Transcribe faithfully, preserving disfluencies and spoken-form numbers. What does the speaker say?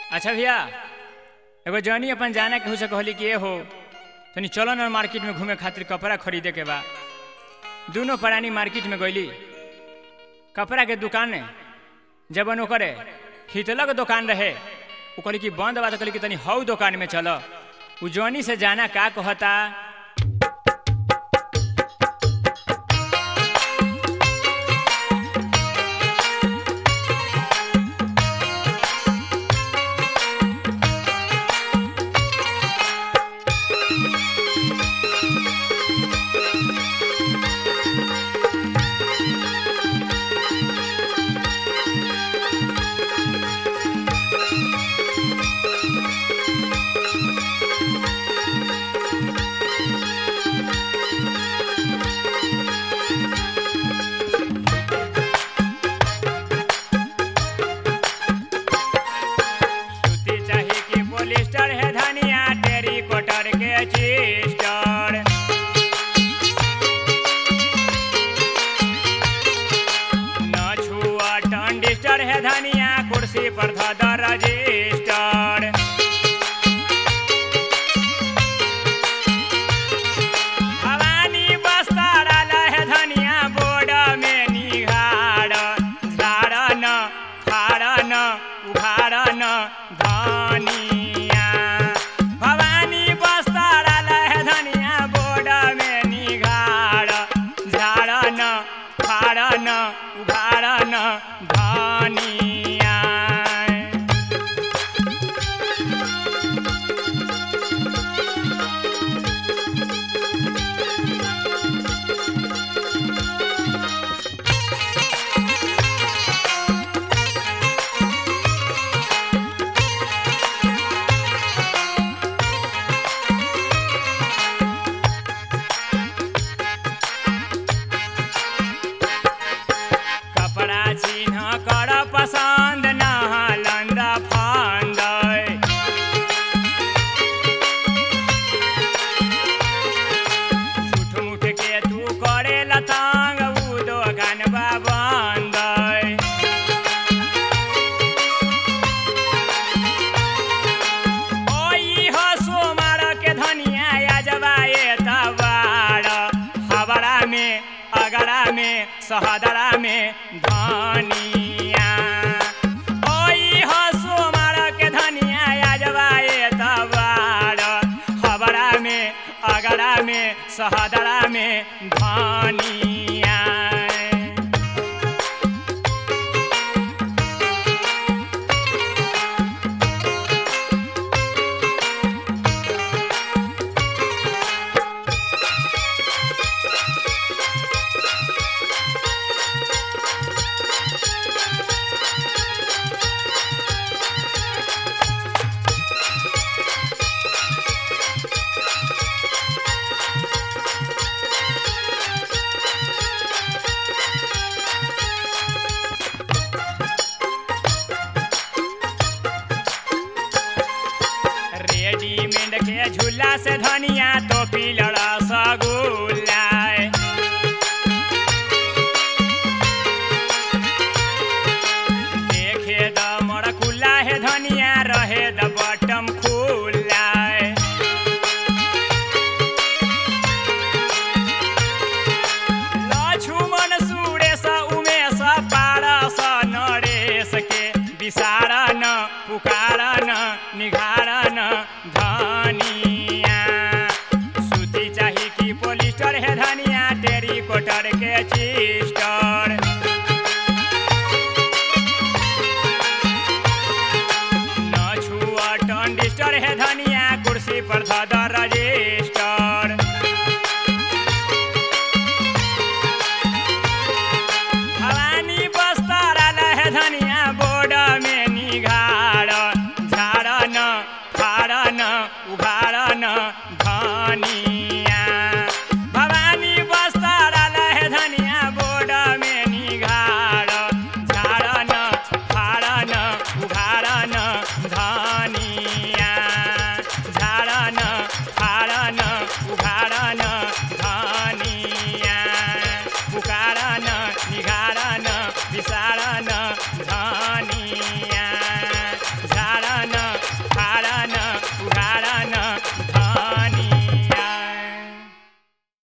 अच्छा भैया एगो जनी अपन जाना केहू से कहली कि ए हो तनी चलो ना मार्केट में घूमे खातिर कपड़ा खरीदे के बा। दोनों प्राणी मार्केट में गईली कपड़ा के दुकान में। जब ओकरे हितलक दुकान रहे वो कहली कि बंद बा, तो कहली कि तनी हऊ दुकान में चलो। उ जनी से जाना का कहता है धनिया टेरी कोटर के चीस्टर न छुआ टंडिस्टर है धनिया कुर्सी पर धदा रजिस्टर। भवानी बस्तर है धनिया बोर्ड में निघाड़ झाड़ न फाड़ न उघाड़ न धनी उघाड़न धनिया। चिन्ह कर पसंद नहलंद फंद झूठ मूठ के तू करे लतांग उ दोकान बा बंद। ओई हो सोमार के धनिया आजबाए तबाड़ हबड़ा में अगड़ा में सहदरा में धनिया। ओई हो सोमार के धनिया आजबाए तबाड़ हबड़ा में अगड़ा में सहदरा में धनिया। रेडीमेड के झूला से धनिया तो पिलड़ा सगुल्ला देखे द मोड़ खुला है धनिया रहे द बटम खुला। लक्ष्मण सुरेश उमेश पारस नरेश के विसारन पुकारन निघाड़न धनिया। सूती चाही कि पोलिस्टर है धनिया टेरी कोटर के चीस्टर। न छुआ टंडिस्टर है धनिया कुर्सी पर धदा रजिस्टर। भवानी बस्तर है धनिया बोर्ड में निघाड़ झाड़ न फाड़ न उघाड़ न धनिया। भवानी बस्तर है धनिया बोर्ड में निघाड़ झाड़ न फाड़ न उघाड़ न